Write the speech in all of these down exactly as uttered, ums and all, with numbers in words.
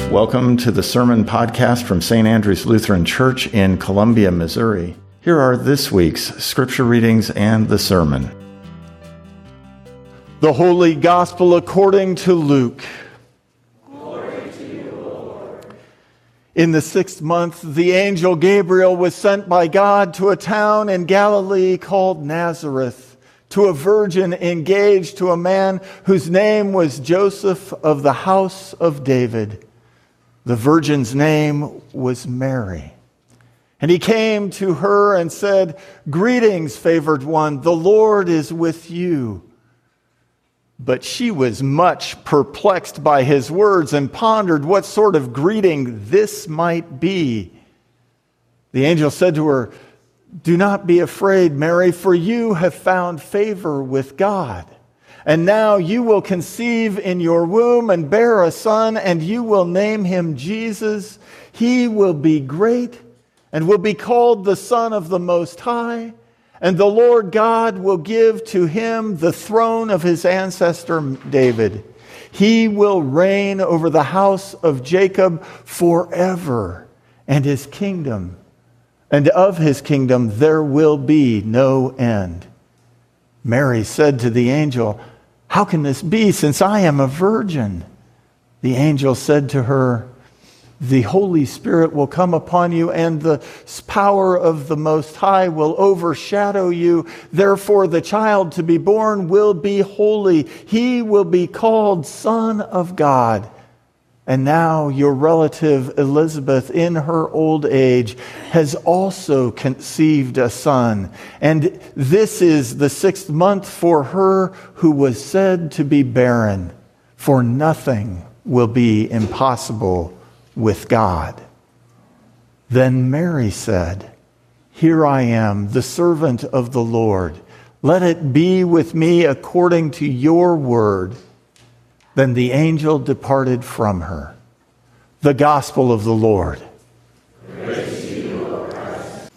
Welcome to the Sermon Podcast from Saint Andrew's Lutheran Church in Columbia, Missouri. Here are this week's scripture readings and the sermon. The Holy Gospel according to Luke. Glory to you, Lord. In the sixth month, the angel Gabriel was sent by God to a town in Galilee called Nazareth, to a virgin engaged to a man whose name was Joseph of the house of David. The virgin's name was Mary. And he came to her and said, "Greetings, favored one, the Lord is with you." But she was much perplexed by his words and pondered what sort of greeting this might be. The angel said to her, "Do not be afraid, Mary, for you have found favor with God. And now you will conceive in your womb and bear a son, and you will name him Jesus. He will be great and will be called the Son of the Most High. And the Lord God will give to him the throne of his ancestor David. He will reign over the house of Jacob forever, and his kingdom, and of his kingdom there will be no end." Mary said to the angel, "How can this be, since I am a virgin?" The angel said to her, "The Holy Spirit will come upon you, and the power of the Most High will overshadow you. Therefore, the child to be born will be holy. He will be called Son of God. And now your relative Elizabeth, in her old age, has also conceived a son. And this is the sixth month for her who was said to be barren. For nothing will be impossible with God." Then Mary said, "Here I am, the servant of the Lord. Let it be with me according to your word." Then the angel departed from her. The Gospel of the Lord. Praise to you, Lord Christ.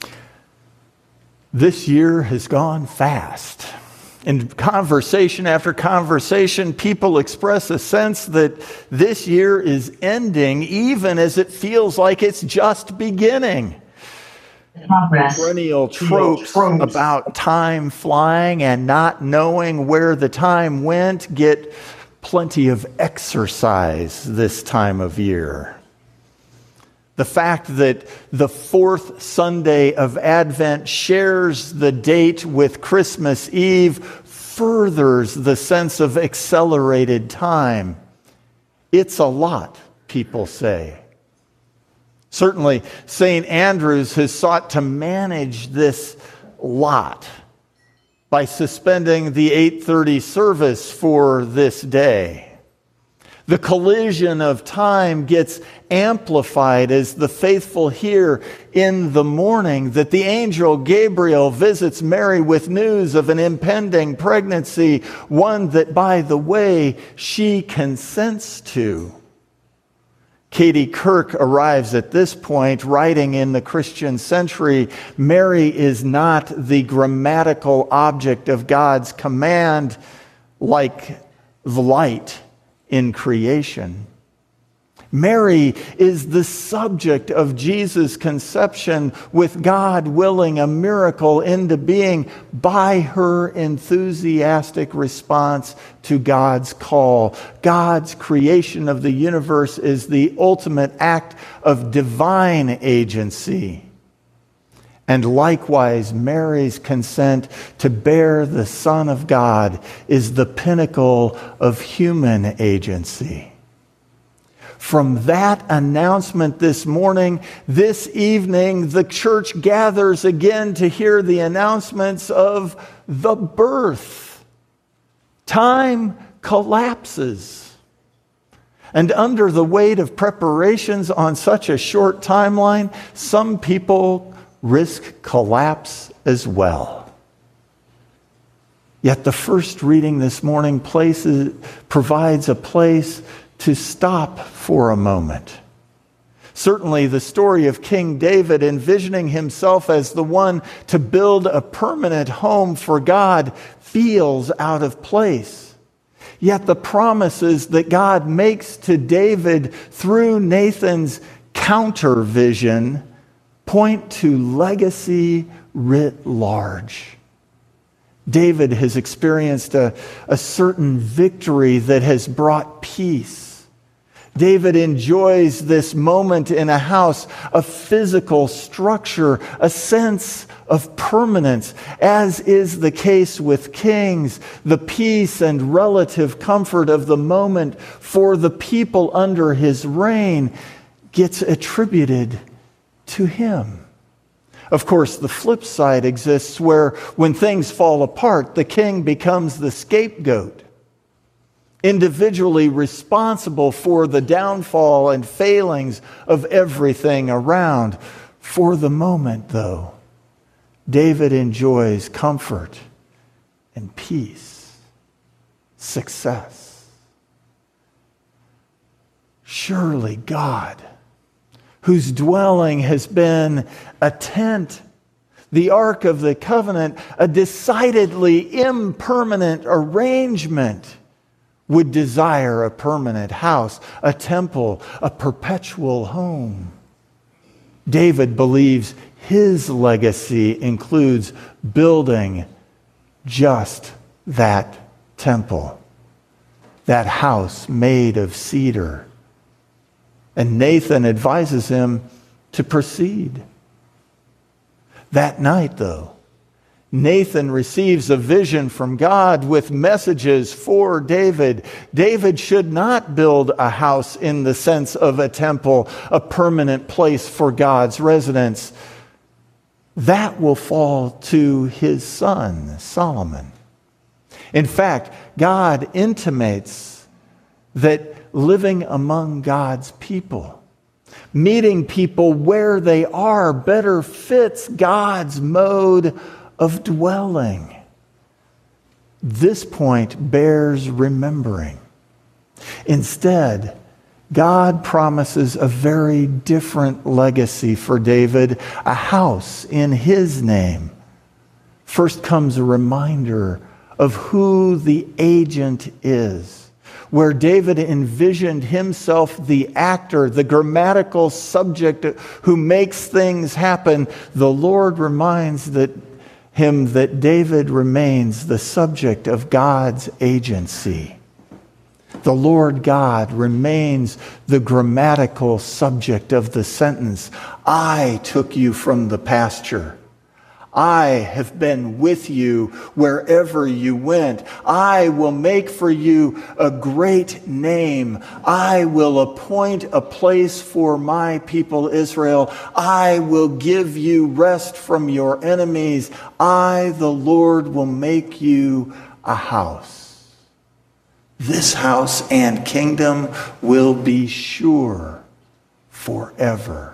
This year has gone fast. In conversation after conversation, people express a sense that this year is ending, even as it feels like it's just beginning. Progress. Perennial tropes about time flying and not knowing where the time went get plenty of exercise this time of year. The fact that the fourth Sunday of Advent shares the date with Christmas Eve furthers the sense of accelerated time. It's a lot, people say. Certainly, Saint Andrew's has sought to manage this lot by suspending the eight thirty service for this day. The collision of time gets amplified as the faithful hear in the morning that the angel Gabriel visits Mary with news of an impending pregnancy, one that, by the way, she consents to. Katie Kirk arrives at this point, writing in the Christian Century, "Mary is not the grammatical object of God's command like the light in creation. Mary is the subject of Jesus' conception, with God willing a miracle into being by her enthusiastic response to God's call. God's creation of the universe is the ultimate act of divine agency. And likewise, Mary's consent to bear the Son of God is the pinnacle of human agency." From that announcement this morning, this evening, the church gathers again to hear the announcements of the birth. Time collapses. And under the weight of preparations on such a short timeline, some people risk collapse as well. Yet the first reading this morning places, provides a place to stop for a moment. Certainly, the story of King David envisioning himself as the one to build a permanent home for God feels out of place. Yet the promises that God makes to David through Nathan's counter vision point to legacy writ large. David has experienced a, a certain victory that has brought peace. David enjoys this moment in a house, a physical structure, a sense of permanence. As is the case with kings, the peace and relative comfort of the moment for the people under his reign gets attributed to him. Of course, the flip side exists where when things fall apart, the king becomes the scapegoat, individually responsible for the downfall and failings of everything around. For the moment, though, David enjoys comfort and peace, success. Surely God, whose dwelling has been a tent, the Ark of the Covenant, a decidedly impermanent arrangement, would desire a permanent house, a temple, a perpetual home. David believes his legacy includes building just that temple, that house made of cedar. And Nathan advises him to proceed. That night, though, Nathan receives a vision from God with messages for David. David should not build a house in the sense of a temple, a permanent place for God's residence. That will fall to his son, Solomon. In fact, God intimates that living among God's people, meeting people where they are, better fits God's mode of dwelling. This point bears remembering. Instead, God promises a very different legacy for David, a house in his name. First comes a reminder of who the agent is, where David envisioned himself the actor, the grammatical subject who makes things happen. The Lord reminds that him that David remains the subject of God's agency. The Lord God remains the grammatical subject of the sentence, I took you from the pasture. I have been with you wherever you went. I will make for you a great name. I will appoint a place for my people Israel. I will give you rest from your enemies. I, the Lord, will make you a house. This house and kingdom will be sure forever.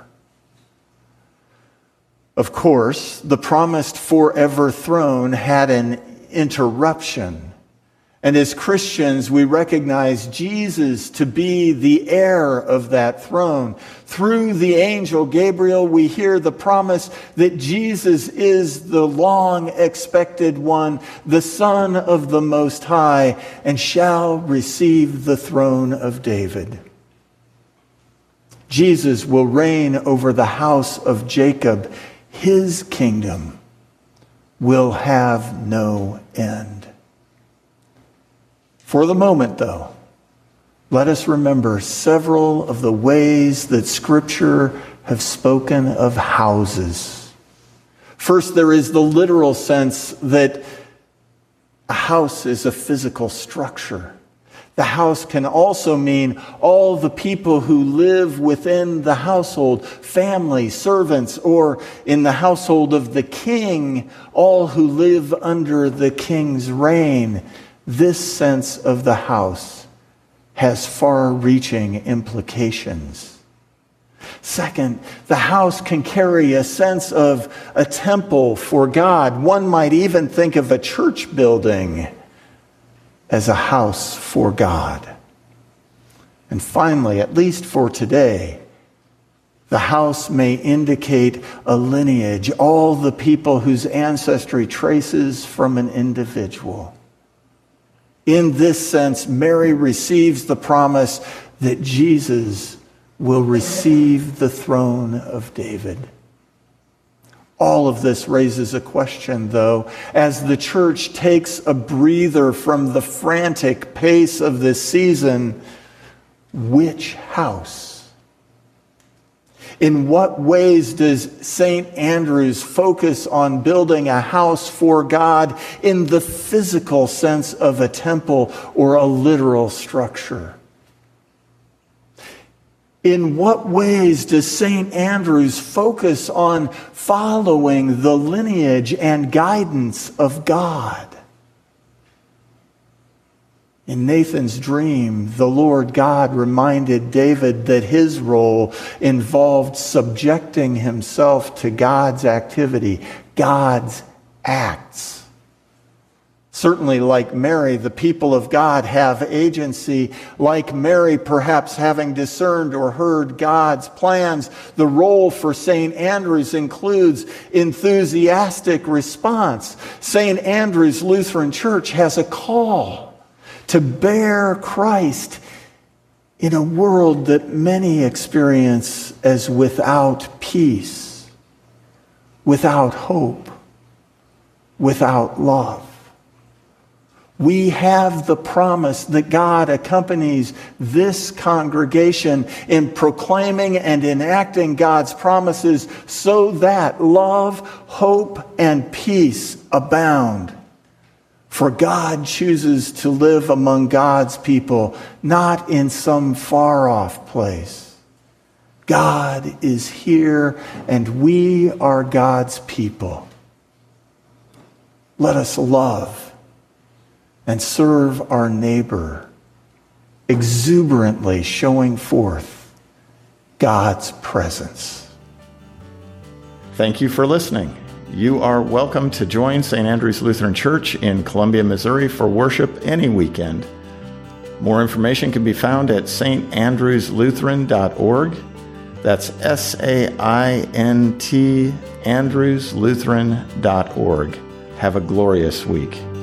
Of course, the promised forever throne had an interruption. And as Christians, we recognize Jesus to be the heir of that throne. Through the angel Gabriel, we hear the promise that Jesus is the long-expected one, the Son of the Most High, and shall receive the throne of David. Jesus will reign over the house of Jacob. His kingdom will have no end. For the moment, though, let us remember several of the ways that Scripture have spoken of houses. First, there is the literal sense that a house is a physical structure. The house can also mean all the people who live within the household, family, servants, or in the household of the king, all who live under the king's reign. This sense of the house has far-reaching implications. Second, the house can carry a sense of a temple for God. One might even think of a church building as a house for God. And finally, at least for today, the house may indicate a lineage, all the people whose ancestry traces from an individual. In this sense, Mary receives the promise that Jesus will receive the throne of David. All of this raises a question, though, as the church takes a breather from the frantic pace of this season. Which house? In what ways does Saint Andrew's focus on building a house for God in the physical sense of a temple or a literal structure? In what ways does Saint Andrew's focus on following the lineage and guidance of God? In Nathan's dream, the Lord God reminded David that his role involved subjecting himself to God's activity, God's acts. Certainly, like Mary, the people of God have agency. Like Mary, perhaps having discerned or heard God's plans, the role for Saint Andrew's includes enthusiastic response. Saint Andrew's Lutheran Church has a call to bear Christ in a world that many experience as without peace, without hope, without love. We have the promise that God accompanies this congregation in proclaiming and enacting God's promises so that love, hope, and peace abound. For God chooses to live among God's people, not in some far-off place. God is here, and we are God's people. Let us love and serve our neighbor, exuberantly showing forth God's presence. Thank you for listening. You are welcome to join Saint Andrew's Lutheran Church in Columbia, Missouri for worship any weekend. More information can be found at s t andrews lutheran dot org. That's S A I N T Andrews Lutheran dot org. Have a glorious week.